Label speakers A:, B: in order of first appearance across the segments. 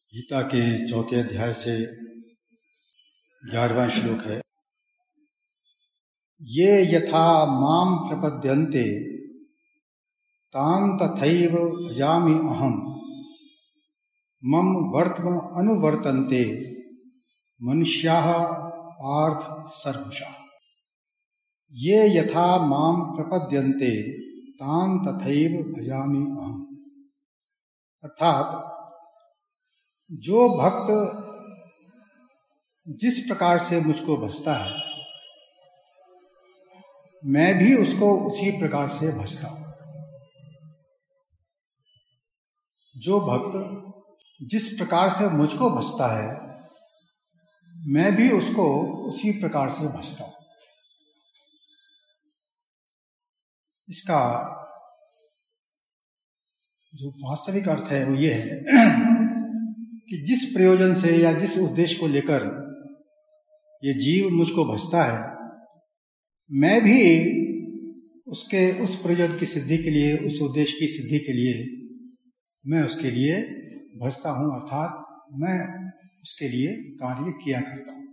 A: गीता के चौथे अध्याय से 11वां श्लोक है। ये यथा माम प्रपद्यन्ते तां तथैव भजामि अहम् मम वर्त्म अनुवर्तन्ते मनुष्याः पार्थ सर्वशः। ये यथा माम प्रपद्यन्ते तां तथैव भजामि अहम्, अर्थात जो भक्त जिस प्रकार से मुझको भजता है मैं भी उसको उसी प्रकार से भजता हूं। जो भक्त जिस प्रकार से मुझको भजता है मैं भी उसको उसी प्रकार से भजता हूं। इसका जो वास्तविक अर्थ है वो ये है कि जिस प्रयोजन से या जिस उद्देश्य को लेकर ये जीव मुझको भजता है मैं भी उसके उस प्रयोजन की सिद्धि के लिए, उस उद्देश्य की सिद्धि के लिए मैं उसके लिए भजता हूं, अर्थात मैं उसके लिए कार्य किया करता हूं।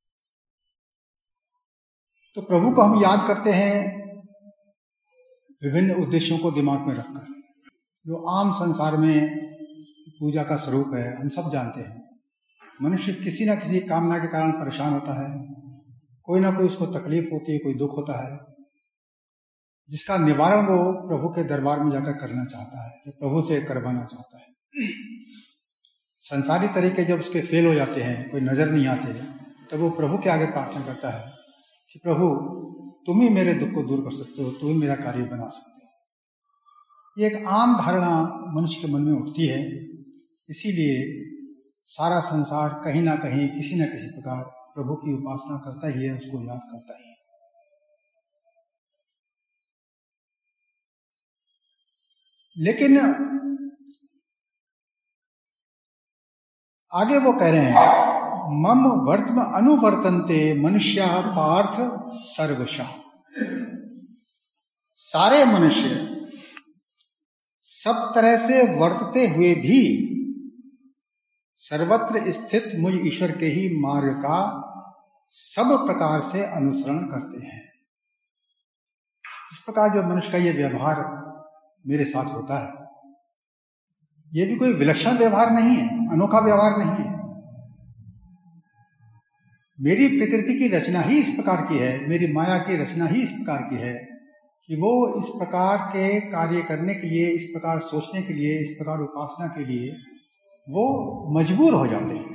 A: तो प्रभु को हम याद करते हैं विभिन्न उद्देश्यों को दिमाग में रखकर। जो आम संसार में पूजा का स्वरूप है हम सब जानते हैं। मनुष्य किसी न किसी कामना के कारण परेशान होता है, कोई ना कोई उसको तकलीफ होती है, कोई दुख होता है, जिसका निवारण वो प्रभु के दरबार में जाकर करना चाहता है, जो प्रभु से करवाना चाहता है। संसारी तरीके जब उसके फेल हो जाते हैं, कोई नजर नहीं आते, तब वो प्रभु के आगे प्रार्थना करता है कि प्रभु तुम ही मेरे दुख को दूर कर सकते हो, तुम ही मेरा कार्य बना सकते हो। ये एक आम धारणा मनुष्य के मन में उठती है, इसीलिए सारा संसार कहीं ना कहीं किसी न किसी प्रकार प्रभु की उपासना करता ही है, उसको याद करता ही है। लेकिन आगे वो कह रहे हैं मम वर्त्म अनुवर्तन्ते मनुष्याः पार्थ सर्वशः। सारे मनुष्य सब तरह से वर्तते हुए भी सर्वत्र स्थित मुझ ईश्वर के ही मार्ग का सब प्रकार से अनुसरण करते हैं। इस प्रकार जो मनुष्य का ये व्यवहार मेरे साथ होता है, ये भी कोई विलक्षण व्यवहार नहीं है, अनोखा व्यवहार नहीं है। मेरी प्रकृति की रचना ही इस प्रकार की है, मेरी माया की रचना ही इस प्रकार की है कि वो इस प्रकार के कार्य करने के लिए, इस प्रकार सोचने के लिए, इस प्रकार उपासना के लिए वो मजबूर हो जाते हैं।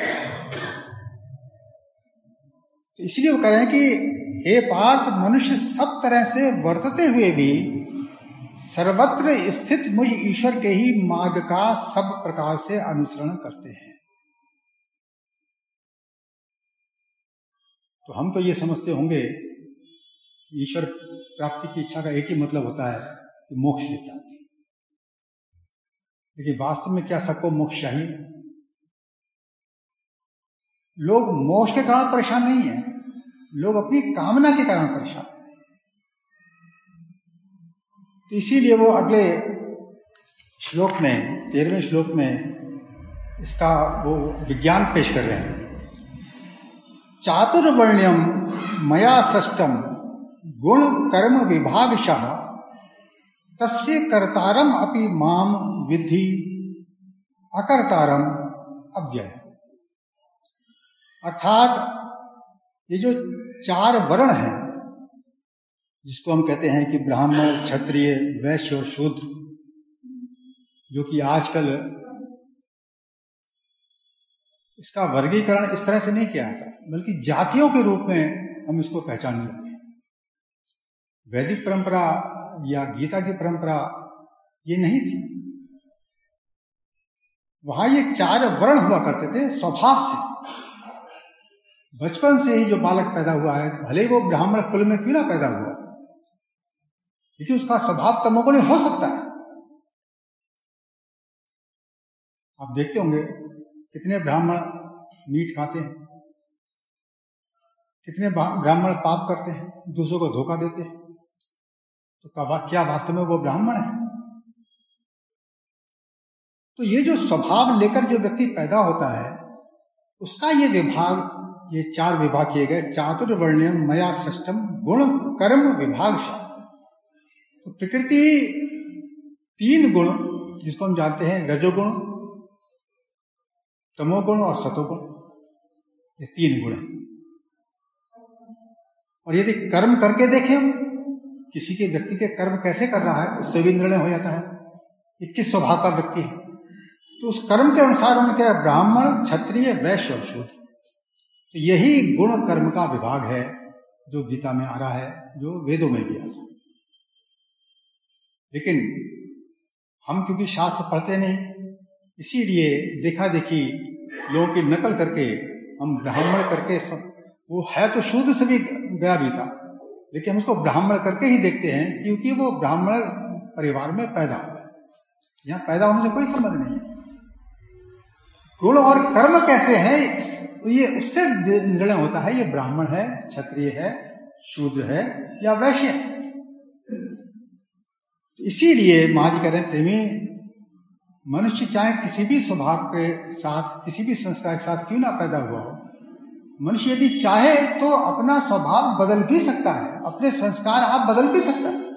A: तो इसलिए वो कह रहे हैं कि हे पार्थ, मनुष्य सब तरह से वर्तते हुए भी सर्वत्र स्थित मुझ ईश्वर के ही मार्ग का सब प्रकार से अनुसरण करते हैं। तो हम तो ये समझते होंगे कि ईश्वर प्राप्ति की इच्छा का एक ही मतलब होता है कि मोक्ष की प्राप्ति। लेकिन वास्तव में क्या सबको मोक्ष चाहिए? लोग मोक्ष के कारण परेशान नहीं है, लोग अपनी कामना के कारण परेशान। तो इसीलिए वो अगले श्लोक में, 13वें श्लोक में इसका वो विज्ञान पेश कर रहे हैं। चातुर्वर्ण्यम मया सृष्टम गुण कर्म विभागशः तस्य कर्तारम अपि माम विद्धि अकर्तारम अव्यय। अर्थात ये जो 4 वर्ण हैं, जिसको हम कहते हैं कि ब्राह्मण, क्षत्रिय, वैश्य और शूद्र, जो कि आजकल इसका वर्गीकरण इस तरह से नहीं किया जाता, बल्कि जातियों के रूप में हम इसको पहचानने लगे। वैदिक परंपरा या गीता की परंपरा ये नहीं थी। वहां ये 4 वर्ण हुआ करते थे स्वभाव से। बचपन से ही जो बालक पैदा हुआ है, भले ही वो ब्राह्मण कुल में क्यों ना पैदा हुआ, लेकिन उसका स्वभाव तमोगुणी हो सकता है। आप देखते होंगे कितने ब्राह्मण मीट खाते हैं, कितने ब्राह्मण पाप करते हैं, दूसरों को धोखा देते हैं। तो क्या वास्तव में वो ब्राह्मण है? तो ये जो स्वभाव लेकर जो व्यक्ति पैदा होता है, उसका ये विभाग, ये 4 विभाग किए गए। चातुर्वर्ण्यम मया सृष्टम गुण कर्म विभाग। तो प्रकृति 3 गुण, जिसको हम जानते हैं रजोगुण, तमोगुण और सतोगुण, ये 3 गुण हैं। और यदि कर्म करके देखें हम, किसी के व्यक्ति के कर्म कैसे कर रहा है, उससे भी निर्णय हो जाता है कि किस स्वभाव का व्यक्ति है। तो उस कर्म के अनुसार उनके ब्राह्मण, क्षत्रिय, वैश्य और शूद्र। तो यही गुण कर्म का विभाग है जो गीता में आ रहा है, जो वेदों में भी आता है। लेकिन हम क्योंकि शास्त्र पढ़ते नहीं, इसीलिए देखा देखी लोगों की नकल करके हम ब्राह्मण करके सब, वो है तो शूद्र से भी गया भी था, लेकिन हम उसको ब्राह्मण करके ही देखते हैं क्योंकि वो ब्राह्मण परिवार में पैदा हुआ है। यहाँ पैदा होने से कोई संबंध नहीं है। गुण और कर्म कैसे हैं, ये उससे निर्णय होता है, ये ब्राह्मण है, क्षत्रिय है, शूद्र है या वैश्य है। इसीलिए महाराज कह रहे हैं, प्रेमी मनुष्य चाहे किसी भी स्वभाव के साथ, किसी भी संस्कार के साथ क्यों ना पैदा हुआ हो, मनुष्य यदि चाहे तो अपना स्वभाव बदल भी सकता है, अपने संस्कार आप बदल भी सकता है।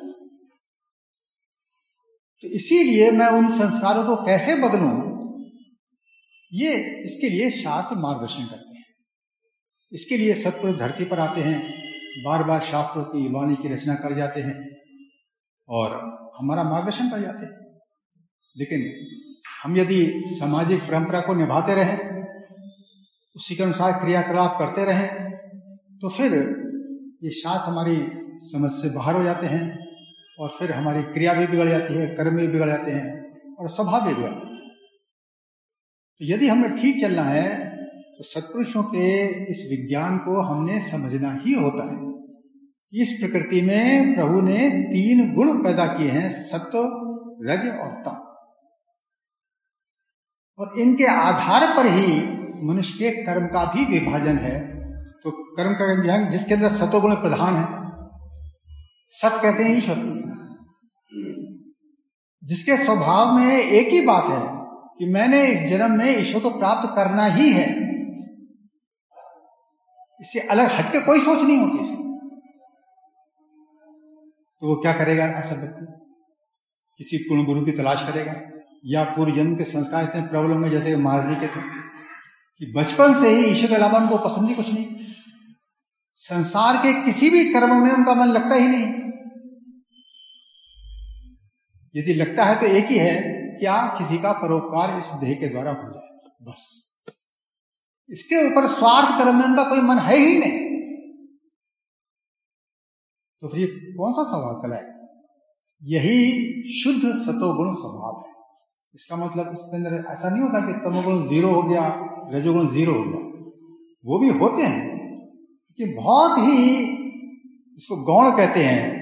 A: तो इसीलिए मैं उन संस्कारों को कैसे बदलूं, ये इसके लिए शास्त्र मार्गदर्शन करते हैं। इसके लिए सत्पुरुष धरती पर आते हैं, बार बार शास्त्रों की वाणी की रचना कर जाते हैं और हमारा मार्गदर्शन कर जाते हैं। लेकिन हम यदि सामाजिक परंपरा को निभाते रहें, उसी के अनुसार क्रियाकलाप करते रहें, तो फिर ये शास्त्र हमारी समझ से बाहर हो जाते हैं और फिर हमारी क्रिया भी बिगड़ जाती है, कर्म भी बिगड़ जाते हैं और स्वभाव भी बिगड़ जाता है। तो यदि हमें ठीक चलना है तो सत्पुरुषों के इस विज्ञान को हमने समझना ही होता है। इस प्रकृति में प्रभु ने 3 गुण पैदा किए हैं, सत्व, रज और तम, और इनके आधार पर ही मनुष्य के कर्म का भी विभाजन है। तो कर्म का विभाजन जिसके अंदर सत्वगुण प्रधान है, सत कहते हैं ईश्वर, जिसके स्वभाव में एक ही बात है कि मैंने इस जन्म में ईश्वर को प्राप्त करना ही है, इससे अलग हटके कोई सोच नहीं होती। तो वो क्या करेगा ऐसा व्यक्ति? किसी पूर्ण गुरु की तलाश करेगा या पूर्व जन्म के संस्कार इतने प्रबल होंगे जैसे महाराज जी के थे कि बचपन से ही ईश्वर के अलावा उनको पसंद ही कुछ नहीं, संसार के किसी भी कर्म में उनका मन लगता ही नहीं। यदि लगता है तो एक ही है, क्या किसी का परोपकार इस देह के द्वारा हो जाए, बस। इसके ऊपर स्वार्थ कर्म में उनका कोई मन है ही नहीं। तो फिर कौन सा स्वभाव कहलाएगा? यही शुद्ध सतोगुण स्वभाव है। इसका मतलब इसके अंदर ऐसा नहीं होता कि तमोगुण 0 हो गया, रजोगुण 0 हो गया। वो भी होते हैं कि बहुत ही, इसको गौण कहते हैं,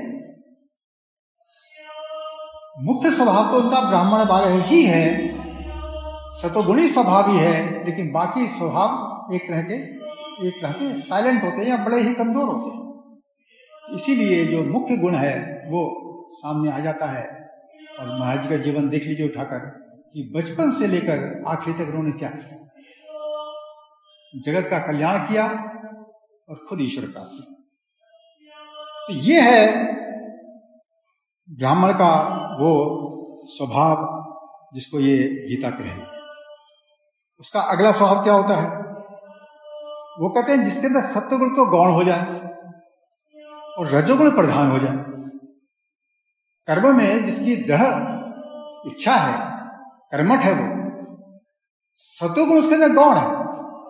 A: मुख्य स्वभाव तो उनका ब्राह्मण वाला ही है, सतोगुणी स्वभाव ही है, लेकिन बाकी स्वभाव एक तरह के साइलेंट होते हैं या बड़े ही कमजोर होते हैं। इसीलिए जो मुख्य गुण है वो सामने आ जाता है। और महाराज जी का जीवन देख लीजिए उठाकर कि बचपन से लेकर आखिर तक उन्होंने क्या किया, जगत का कल्याण किया और खुद ईश्वर प्राप्त किया। तो ये है ब्राह्मण का वो स्वभाव जिसको ये गीता कह रही है। उसका अगला स्वभाव क्या होता है? वो कहते हैं जिसके अंदर सत्वगुण तो गौण हो जाए और रजोगुण प्रधान हो जाए। कर्म में जिसकी दृढ़ इच्छा है, कर्मठ है, वो सत्वगुण उसके अंदर गौण है,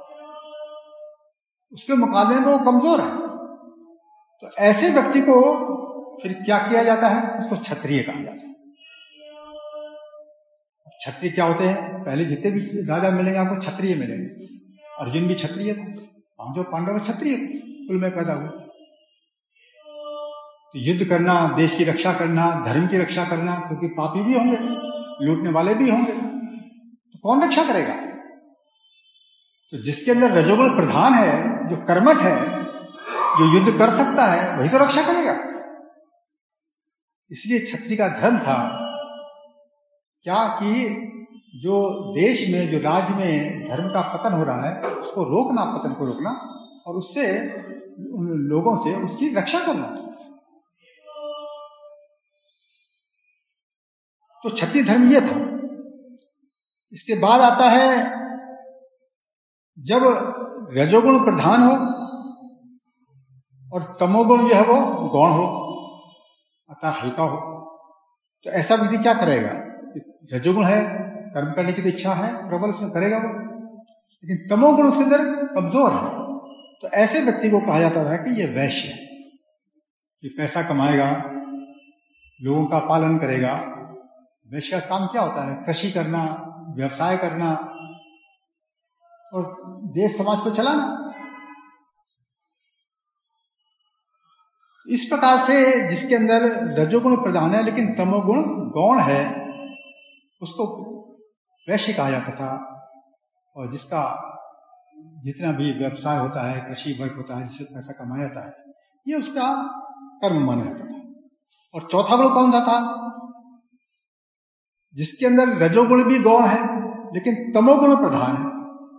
A: उसके मुकाबले में वो कमजोर है। तो ऐसे व्यक्ति को फिर क्या किया जाता है? उसको क्षत्रिय कहा जाता है। क्षत्रिय क्या होते हैं? पहले जितने भी राजा मिलेंगे आपको क्षत्रिय मिलेंगे। अर्जुन भी क्षत्रिय था, पांचों पांडव क्षत्रिय कुल में पैदा हुए। तो युद्ध करना, देश की रक्षा करना, धर्म की रक्षा करना, क्योंकि पापी भी होंगे, लूटने वाले भी होंगे, तो कौन रक्षा करेगा? तो जिसके अंदर रजोगुण प्रधान है, जो कर्मठ है, जो युद्ध कर सकता है, वही तो रक्षा करेगा। इसलिए क्षत्रिय का धर्म था क्या कि जो देश में, जो राज्य में धर्म का पतन हो रहा है उसको रोकना, पतन को रोकना, और उससे उन लोगों से उसकी रक्षा करना। तो क्षत्रिय धर्म ये था। इसके बाद आता है जब रजोगुण प्रधान हो और तमोगुण जो है वो गौण हो, अर्थात हल्का हो, तो ऐसा व्यक्ति क्या करेगा? रजोगुण है, कर्म करने की तो इच्छा है प्रबल, उसमें करेगा वो, लेकिन तमोगुण उसके अंदर कमजोर है। तो ऐसे व्यक्ति को कहा जाता था कि ये वैश्य है, कि पैसा कमाएगा, लोगों का पालन करेगा। वैश्य का काम क्या होता है? कृषि करना, व्यवसाय करना और देश समाज को चलाना। इस प्रकार से जिसके अंदर रजोगुण प्रधान है लेकिन तमोगुण गौण है, उसको वैश्य कहा जाता था। और जिसका जितना भी व्यवसाय होता है, कृषि वर्ग होता है, जिससे पैसा कमाया जाता है, ये उसका कर्म माना जाता था। और चौथा गुण कौन सा था? जिसके अंदर रजोगुण भी गौण है लेकिन तमोगुण प्रधान है,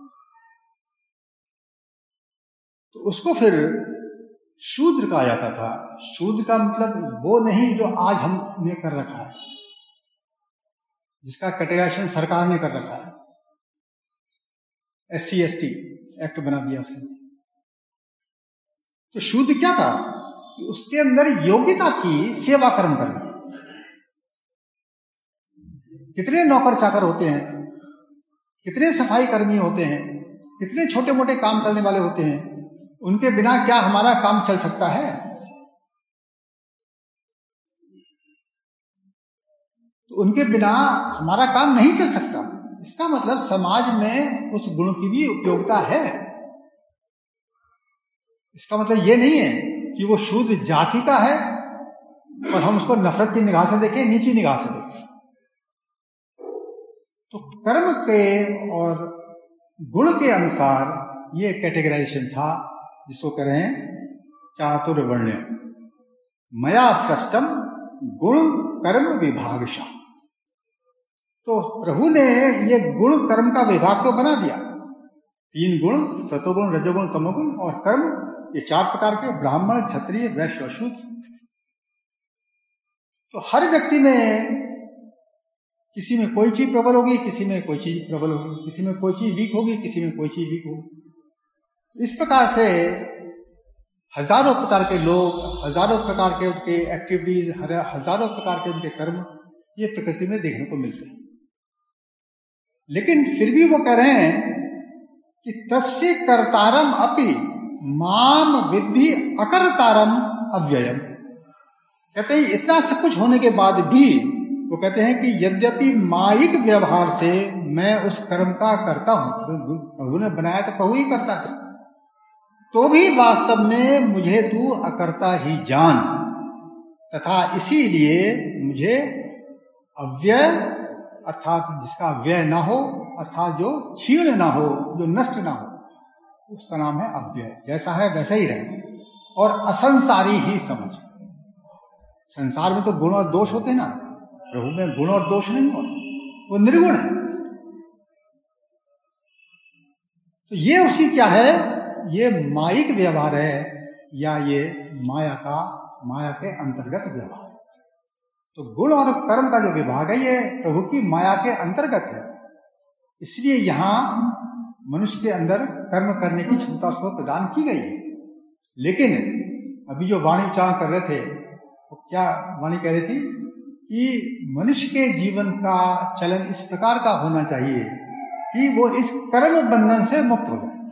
A: तो उसको फिर शूद्र कहा जाता था। शूद्र का मतलब वो नहीं जो आज हमने कर रखा है, जिसका कैटेगराइजेशन सरकार ने कर रखा है, SC ST एक्ट बना दिया उसने। तो शूद्र क्या था कि उसके अंदर योग्यता थी सेवा कर्म करने। कितने नौकर चाकर होते हैं, कितने सफाई कर्मी होते हैं, कितने छोटे मोटे काम करने वाले होते हैं, उनके बिना क्या हमारा काम चल सकता है? तो उनके बिना हमारा काम नहीं चल सकता। इसका मतलब समाज में उस गुण की भी उपयोगिता है। इसका मतलब ये नहीं है कि वो शूद्र जाति का है और हम उसको नफरत की निगाह से देखें, नीची निगाह से देखें। तो कर्म के और गुण के अनुसार ये कैटेगराइजेशन था, जिसको कह रहे हैं चातुर्वर्ण्य। मया सृष्टम गुण कर्म विभागशः। तो प्रभु ने ये गुण कर्म का विभाग तो बना दिया। 3 गुण, सतोगुण, रजोगुण, तमोगुण, और कर्म, ये 4 प्रकार के, ब्राह्मण, क्षत्रिय, वैश्य और शूद्र। तो हर व्यक्ति में किसी में कोई चीज प्रबल होगी, किसी में कोई चीज प्रबल होगी, किसी में कोई चीज वीक होगी, किसी में कोई चीज वीक होगी। इस प्रकार से हजारों प्रकार के लोग, हजारों प्रकार के उनके एक्टिविटीज, हजारों प्रकार के उनके कर्म ये प्रकृति में देखने को मिलते हैं। लेकिन फिर भी वो कह रहे हैं कि तस्य कर्तारम अपि माम विद्धि अकर्तारम अव्ययम। कहते हैं इतना सब कुछ होने के बाद भी वो कहते हैं कि यद्यपि मायिक व्यवहार से मैं उस कर्म का करता हूं, प्रभु ने बनाया तो प्रभु ही करता है, तो भी वास्तव में मुझे तू अकर्ता ही जान, तथा इसीलिए मुझे अव्यय, अर्थात जिसका व्यय ना हो, अर्थात जो क्षीण ना हो, जो नष्ट ना हो, उसका नाम है अव्यय। जैसा है वैसा ही रहे। और असंसारी ही समझ। संसार में तो गुण और दोष होते हैं ना, प्रभु में गुण और दोष नहीं होते, वो निर्गुण है। तो ये उसकी क्या है? ये मायिक व्यवहार है, या ये माया के अंतर्गत व्यवहार है। तो गुण और कर्म का जो विभाग है ये प्रभु की माया के अंतर्गत है। इसलिए यहां मनुष्य के अंदर कर्म करने की क्षमता उसको प्रदान की गई है। लेकिन अभी जो वाणी उच्चारण कर रहे थे, वो क्या वाणी कह रही थी कि मनुष्य के जीवन का चलन इस प्रकार का होना चाहिए कि वो इस कर्म बंधन से मुक्त हो जाए।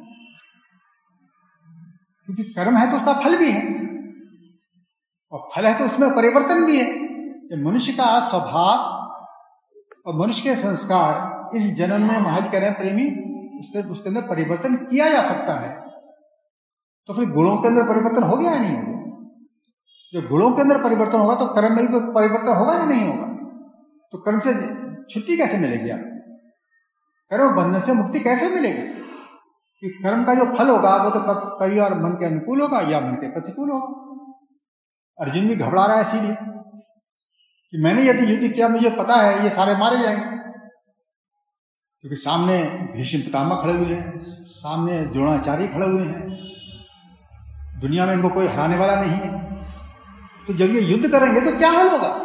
A: क्योंकि कर्म है तो उसका फल भी है, और फल है तो उसमें परिवर्तन भी है। मनुष्य का स्वभाव और मनुष्य के संस्कार इस जन्म में महाराज कह रहे हैं प्रेमी, उसके अंदर परिवर्तन किया जा सकता है। तो फिर गुणों के अंदर परिवर्तन हो गया या नहीं हो गया? जब गुणों के अंदर परिवर्तन होगा तो कर्म में भी परिवर्तन होगा या नहीं होगा? तो कर्म से छुट्टी कैसे मिलेगी? आप कर्म बंधन से मुक्ति कैसे मिलेगी? कि कर्म का जो फल होगा वो तो कई और मन के अनुकूल होगा या मन के प्रतिकूल होगा। अर्जुन भी घबरा रहा है इसीलिए कि मैंने यदि युद्ध किया, मुझे पता है ये सारे मारे जाएंगे, क्योंकि सामने भीष्म पितामह खड़े हुए हैं, सामने द्रोणाचार्य खड़े हुए हैं, दुनिया में इनको कोई हराने वाला नहीं है। तो जब ये युद्ध करेंगे तो क्या हाल होगा?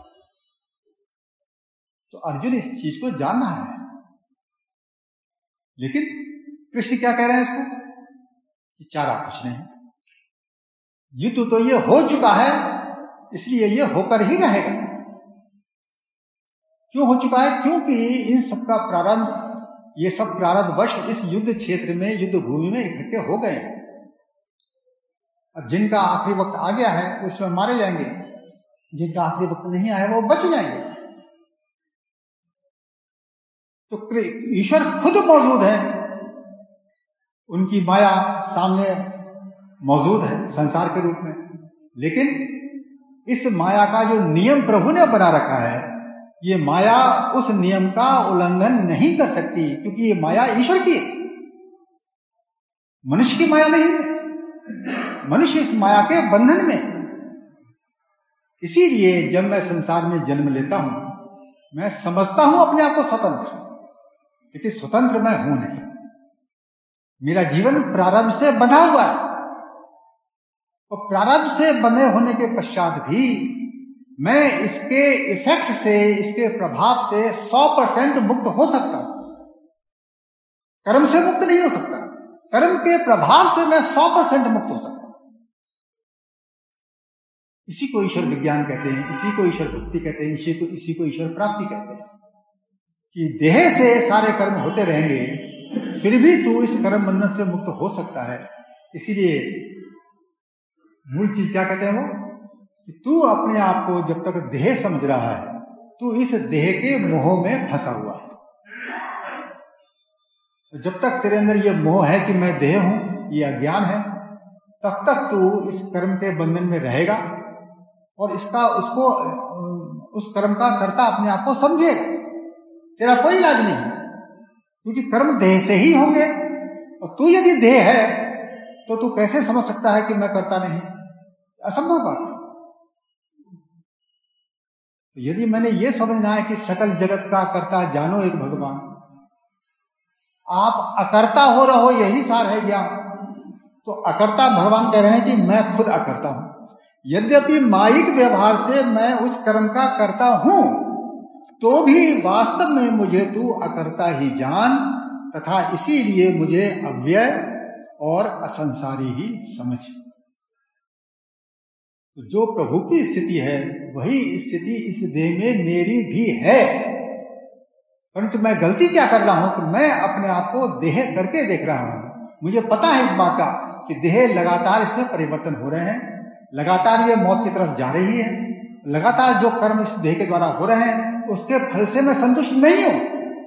A: तो अर्जुन इस चीज को जानना है, लेकिन कृष्ण क्या कह रहे हैं इसको कि चारा कुछ नहीं, युद्ध तो ये हो चुका है, इसलिए ये होकर ही रहेगा। क्यों हो चुका है? क्योंकि इन सबका प्रारंभ, ये सब प्रारब्धवश इस युद्ध क्षेत्र में, युद्ध भूमि में इकट्ठे हो गए हैं। अब जिनका आखिरी वक्त आ गया है वो इसमें मारे जाएंगे, जिनका आखिरी वक्त नहीं आया वो बच जाएंगे। तो ईश्वर खुद मौजूद है, उनकी माया सामने मौजूद है संसार के रूप में, लेकिन इस माया का जो नियम प्रभु ने बना रखा है, ये माया उस नियम का उल्लंघन नहीं कर सकती, क्योंकि ये माया ईश्वर की है, मनुष्य की माया नहीं है। मनुष्य इस माया के बंधन में। इसीलिए जब मैं संसार में जन्म लेता हूं, मैं समझता हूं अपने आप को स्वतंत्र, लेकिन स्वतंत्र मैं हूं नहीं। मेरा जीवन प्रारब्ध से बंधा हुआ है, और प्रारब्ध से बंधे होने के पश्चात भी मैं इसके इफेक्ट से, इसके प्रभाव से 100% मुक्त हो सकता हूं। कर्म से मुक्त नहीं हो सकता, कर्म के प्रभाव से मैं 100% मुक्त हो सकता हूं। इसी को ईश्वर विज्ञान कहते हैं, इसी को ईश्वर भक्ति कहते हैं, इसी को ईश्वर प्राप्ति कहते हैं, कि देह से सारे कर्म होते रहेंगे, फिर भी तू इस कर्म बंधन से मुक्त हो सकता है। इसीलिए मूल चीज क्या कहते हैं वो, कि तू अपने आप को जब तक देह समझ रहा है, तू इस देह के मोह में फंसा हुआ है। जब तक तेरे अंदर ये मोह है कि मैं देह हूं, ये अज्ञान है, तब तक तू इस कर्म के बंधन में रहेगा, और उस कर्म का कर्ता अपने आप को समझेगा। तेरा कोई इलाज नहीं है, क्योंकि कर्म देह से ही होंगे, और तू यदि देह है तो तू कैसे समझ सकता है कि मैं करता नहीं? असंभव बात है। तो यदि मैंने ये समझना है कि सकल जगत का कर्ता जानो एक भगवान, आप अकर्ता हो रहो, यही सार है ज्ञान। तो अकर्ता भगवान कह रहे हैं कि मैं खुद अकर्ता हूं, यद्यपि मायिक व्यवहार से मैं उस कर्म का कर्ता हूं, तो भी वास्तव में मुझे तू अकर्ता ही जान, तथा इसीलिए मुझे अव्यय और असंसारी ही समझ। तो जो प्रभु की स्थिति है, वही स्थिति इस देह में मेरी भी है, परंतु मैं गलती क्या कर रहा हूं कि मैं अपने आप को देह करके देख रहा हूं। मुझे पता है इस बात का कि देह लगातार इसमें परिवर्तन हो रहे हैं, लगातार ये मौत की तरफ जा रही है, लगातार जो कर्म इस देह के द्वारा हो रहे हैं उसके फल से मैं संतुष्ट नहीं हूं।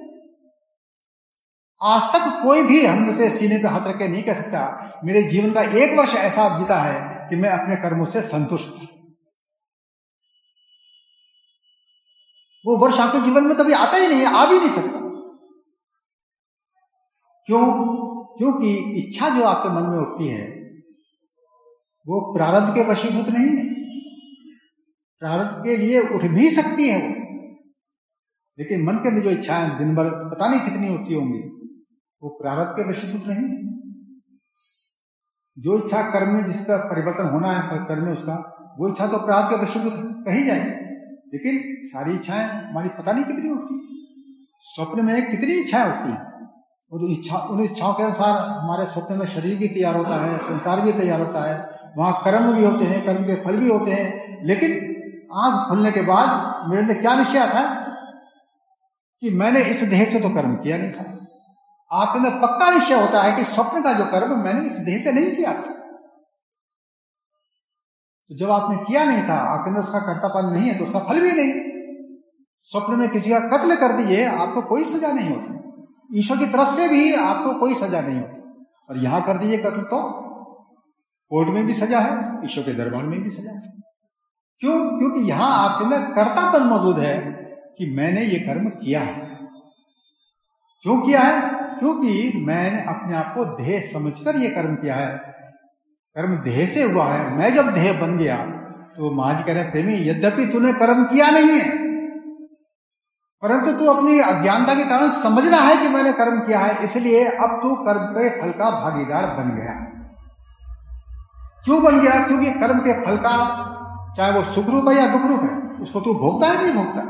A: आज तक कोई भी हम से सीने पे हाथ रख के नहीं कह सकता मेरे जीवन का 1 वर्ष ऐसा बीता है कि मैं अपने कर्मों से संतुष्ट था। वो वर्ष आपके जीवन में कभी आता ही नहीं है, आ भी नहीं सकता। क्यों? क्योंकि इच्छा जो आपके मन में उठती है वो प्रारब्ध के वशीभूत नहीं है। प्रारब्ध के लिए उठ भी सकती है वो, लेकिन मन के लिए जो इच्छाएं दिन भर पता नहीं कितनी होती होंगी, वो प्रारब्ध के वशीभूत नहीं है। जो इच्छा कर्म में जिसका परिवर्तन होना है कर्म में उसका, वो इच्छा तो प्रारब्ध के वशीभूत कही जाएगी, लेकिन सारी इच्छाएं हमारी पता नहीं कितनी उठती। स्वप्न में कितनी इच्छाएं उठती हैं, और उन इच्छाओं के अनुसार हमारे स्वप्न में शरीर भी तैयार होता है, संसार भी तैयार होता है, वहां कर्म भी होते हैं, कर्म के फल भी होते हैं। लेकिन आंख खुलने के बाद मेरे अंदर क्या निश्चय था कि मैंने इस देह से तो कर्म किया नहीं था। आपके अंदर पक्का निश्चय होता है कि स्वप्न का जो कर्म मैंने इस देह से नहीं किया था। तो जब आपने किया नहीं था, आपके अंदर उसका कर्तापन नहीं है, तो उसका फल भी नहीं। स्वप्न में किसी का कत्ल कर दिए, आपको कोई सजा नहीं होती, ईश्वर की तरफ से भी आपको कोई सजा नहीं होती। और यहां कर दीजिए कत्ल तो कोर्ट में भी सजा है, ईश्वर के दरबार में भी सजा है। क्यों? क्योंकि यहां आपके अंदर कर्तापन मौजूद है कि मैंने ये कर्म किया है। क्यों किया है? क्योंकि मैंने अपने आप को देह समझकर ये कर्म किया है। कर्म देह से हुआ है। मैं जब देह बन गया तो महाराज कह रहे प्रेमी, यद्यपि तूने कर्म किया नहीं है, परंतु तू अपनी अज्ञानता के कारण समझ रहा है कि मैंने कर्म किया है, इसलिए अब तू कर्म के फल का भागीदार बन गया। क्यों बन गया? क्योंकि कर्म के फल का, चाहे वो सुख रूप है या दुख रूप है, उसको तू भोगता है नहीं भोगता?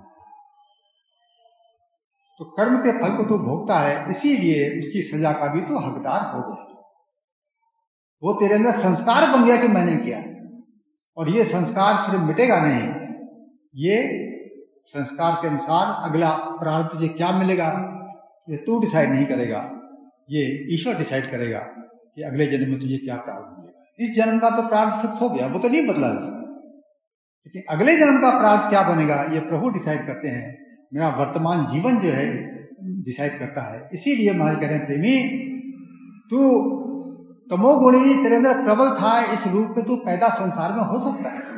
A: तो कर्म के फल को तू भोगता है, इसीलिए उसकी सजा का भी तू हकदार हो गया। वो तेरे अंदर संस्कार बन गया कि मैंने किया, और ये संस्कार फिर मिटेगा नहीं। ये संस्कार के अनुसार अगला प्रारब्ध तुझे क्या मिलेगा ये तू डिसाइड नहीं करेगा, ये ईश्वर डिसाइड करेगा कि अगले जन्म में तुझे क्या प्रारब्ध मिलेगा। इस जन्म का तो प्रारब्ध फिक्स हो गया, वो तो नहीं बदला जा सकता, लेकिन अगले जन्म का प्रारब्ध क्या बनेगा ये प्रभु डिसाइड करते हैं। मेरा वर्तमान जीवन जो है डिसाइड करता है। इसीलिए महाराज कह रहे हैं, प्रेमी तू तमोगुणी तेरे अंदर प्रबल था, इस रूप में तू पैदा संसार में हो सकता है,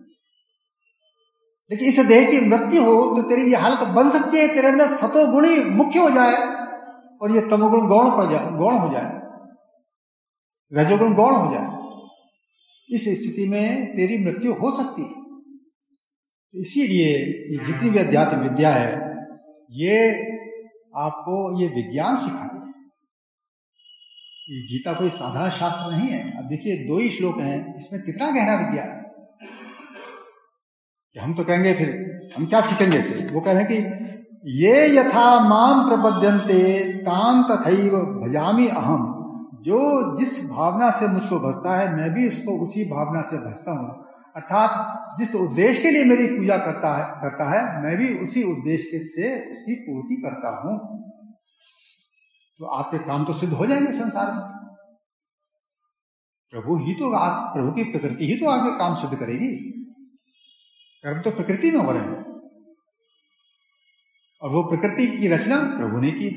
A: लेकिन इस देह की मृत्यु हो तो तेरी ये हालत बन सकती है, तेरे अंदर सतोगुणी मुख्य हो जाए और ये तमोगुण गौण हो जाए, रजोगुण गौण हो जाए। इस स्थिति में तेरी मृत्यु हो सकती है। इसीलिए ये जितनी भी अध्यात्म विद्या है ये आपको ये विज्ञान सिखाती है। ये गीता कोई साधारण शास्त्र नहीं है। अब देखिए 2 ही श्लोक हैं, इसमें कितना गहरा विज्ञान है। हम तो कहेंगे फिर हम क्या सीखेंगे फिर? वो कह रहे हैं कि ये यथा माम प्रपद्यन्ते तान तथैव भजामि अहम, जो जिस भावना से मुझको भजता है मैं भी उसको उसी भावना से भजता हूँ। अर्थात जिस उद्देश्य के लिए मेरी पूजा करता है मैं भी उसी उद्देश्य से उसकी पूर्ति करता हूँ। तो आपके काम तो सिद्ध हो जाएंगे संसार में। प्रभु की प्रकृति ही तो आगे काम सिद्ध करेगी। कर्म तो प्रकृति में हो रहे हैं और वो प्रकृति की रचना प्रभु ने की।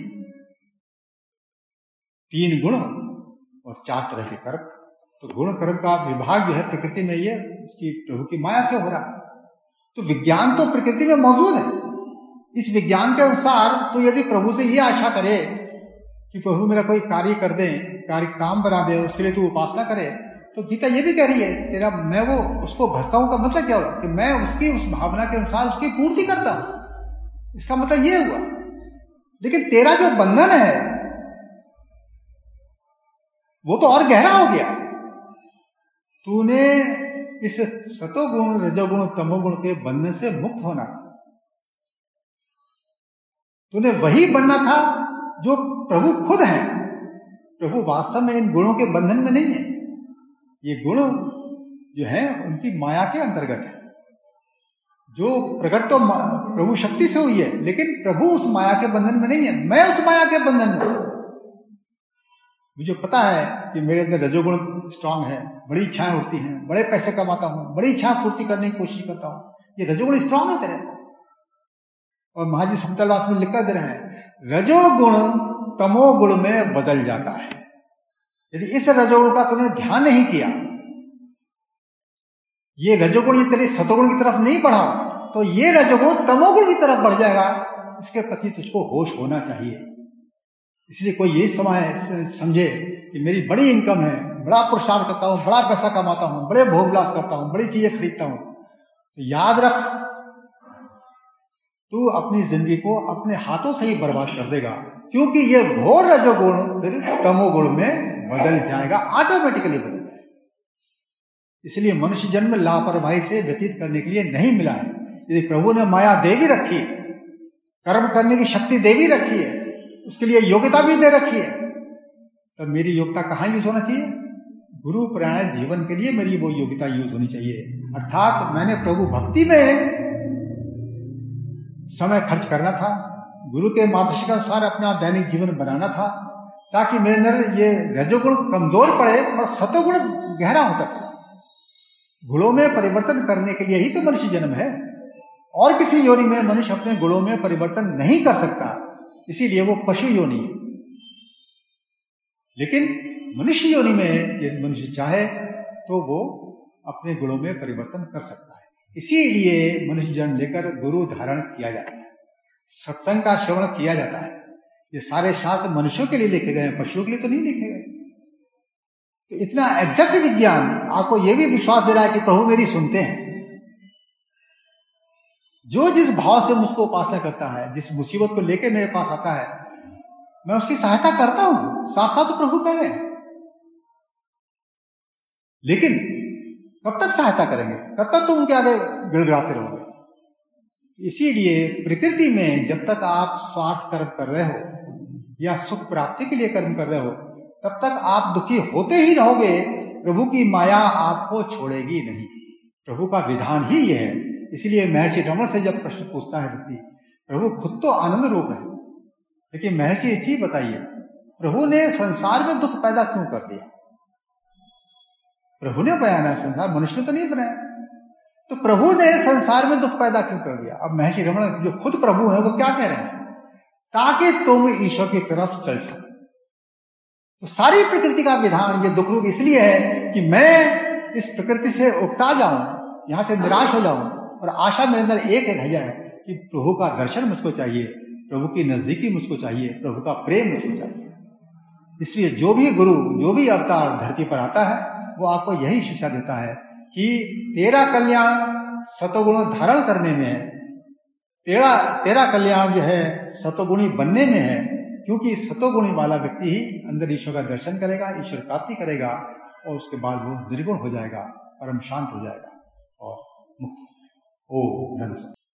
A: 3 गुण और 4 तरह के कर्म। तो गुण कर्म का विभाग जो है प्रकृति में ये उसकी प्रभु की माया से हो रहा है। तो विज्ञान तो प्रकृति में मौजूद है। इस विज्ञान के अनुसार तो यदि प्रभु से ये आशा करे कि प्रभु मेरा कोई कार्य कर दे, कार्य काम बना दे, उसके लिए तू उपासना करे, तो गीता ये भी कह रही है मैं वो उसको भजता हूं का मतलब क्या हुआ कि मैं उसकी उस भावना के अनुसार उसकी पूर्ति करता हूं। इसका मतलब ये हुआ। लेकिन तेरा जो बंधन है वो तो और गहरा हो गया। तूने इस सतोगुण रजोगुण तमोगुण के बंधन से मुक्त होना था। तूने वही बनना था जो प्रभु खुद है। प्रभु वास्तव में इन गुणों के बंधन में नहीं है। ये गुण जो है उनकी माया के अंतर्गत है। जो प्रकट तो प्रभु शक्ति से हुई है, लेकिन प्रभु उस माया के बंधन में नहीं है। मैं उस माया के बंधन में हूं। मुझे पता है कि मेरे अंदर रजोगुण स्ट्रांग है, बड़ी इच्छाएं उठती हैं, बड़े पैसे कमाता हूं, बड़ी इच्छा पूर्ति करने की कोशिश करता हूं। ये रजोगुण स्ट्रांग है तेरे। और महाजी समतलवास में लिखकर दे रहे हैं रजोगुण तमोगुण में बदल जाता है। यदि इस रजोगुण का तूने ध्यान नहीं किया, ये रजोगुण तेरे सतोगुण की तरफ नहीं बढ़ा, तो ये रजोगुण तमोगुण की तरफ बढ़ जाएगा। इसके प्रति तुझको होश होना चाहिए। इसलिए कोई ये समझे कि मेरी बड़ी इनकम है, बड़ा पुरुषार्थ करता हूं, बड़ा पैसा कमाता हूं, बड़े भोग विलास करता हूं, बड़ी चीजें खरीदता हूं, तो याद रख तू अपनी जिंदगी को अपने हाथों से ही बर्बाद कर देगा। क्योंकि ये घोर रजोगुण फिर तमोगुण में बदल जाएगा, ऑटोमेटिकली बदल जाएगा। इसलिए मनुष्य जन्म लापरवाही से व्यतीत करने के लिए नहीं मिला है। यदि प्रभु ने माया दे भी रखी, कर्म करने की शक्ति दे भी रखी है, उसके लिए योग्यता भी दे रखी है, तो मेरी योग्यता कहाँ यूज होना चाहिए? गुरु प्रेरणा जीवन के लिए मेरी वो योग्यता यूज होनी चाहिए। अर्थात मैंने प्रभु भक्ति में समय खर्च करना था, गुरु के मार्गदर्शन के अनुसार अपना दैनिक जीवन बनाना था, ताकि मेरे अंदर ये रजोगुण कमजोर पड़े और सतोगुण गहरा होता चला। गुणों में परिवर्तन करने के लिए ही तो मनुष्य जन्म है, और किसी योनि में मनुष्य अपने गुणों में परिवर्तन नहीं कर सकता। इसीलिए वो पशु योनि है। लेकिन मनुष्य योनि में यदि मनुष्य चाहे तो वो अपने गुणों में परिवर्तन कर सकता है। इसीलिए मनुष्य जन्म लेकर गुरु धारण किया जाता है, सत्संग का श्रवण किया जाता है। ये सारे शास्त्र मनुष्यों के लिए लिखे गए हैं, पशुओं के लिए तो नहीं लिखे गए। तो इतना एग्जैक्ट विज्ञान आपको यह भी विश्वास दे रहा है कि प्रभु मेरी सुनते हैं। जो जिस भाव से मुझको उपासना करता है, जिस मुसीबत को लेकर मेरे पास आता है, मैं उसकी सहायता करता हूं, साथ साथ तो प्रभु कह रहे हैं। लेकिन कब तक सहायता करेंगे? कब तक तुम उनके आगे गिड़गिड़ाते रहोगे? इसीलिए प्रकृति में जब तक आप स्वार्थ कर्म कर रहे हो या सुख प्राप्ति के लिए कर्म कर रहे हो, तब तक आप दुखी होते ही रहोगे। प्रभु की माया आपको छोड़ेगी नहीं। प्रभु का विधान ही यह है। इसलिए महर्षि रमण से जब प्रश्न पूछता है व्यक्ति, प्रभु खुद तो आनंद रूप है, लेकिन महर्षि एक चीज बताइए, प्रभु ने संसार में दुख पैदा क्यों कर दिया? प्रभु ने बनाया संसार, मनुष्य ने तो नहीं बनाया। तो प्रभु ने संसार में दुख पैदा क्यों कर दिया? अब महर्षि रमण जो खुद प्रभु है वो क्या कह रहे हैं? ताकि तुम ईश्वर की तरफ चल सको। तो सारी प्रकृति का विधान ये दुख रूप इसलिए है कि मैं इस प्रकृति से उकता जाऊं, यहां से निराश हो जाऊं, और आशा मेरे अंदर एक रह जाए कि प्रभु का दर्शन मुझको चाहिए, प्रभु की नजदीकी मुझको चाहिए, प्रभु का प्रेम मुझको चाहिए। इसलिए जो भी गुरु, जो भी अवतार धरती पर आता है, वो आपको यही शिक्षा देता है कि तेरा कल्याण सतोगुण धारण करने में है, तेरा कल्याण जो है सतोगुणी बनने में है। क्योंकि सतोगुणी वाला व्यक्ति ही अंदर ईश्वर का दर्शन करेगा, ईश्वर प्राप्ति करेगा, और उसके बाद वो निर्गुण हो जाएगा, परम शांत हो जाएगा और मुक्त हो जाएगा। ओम धन्यवाद।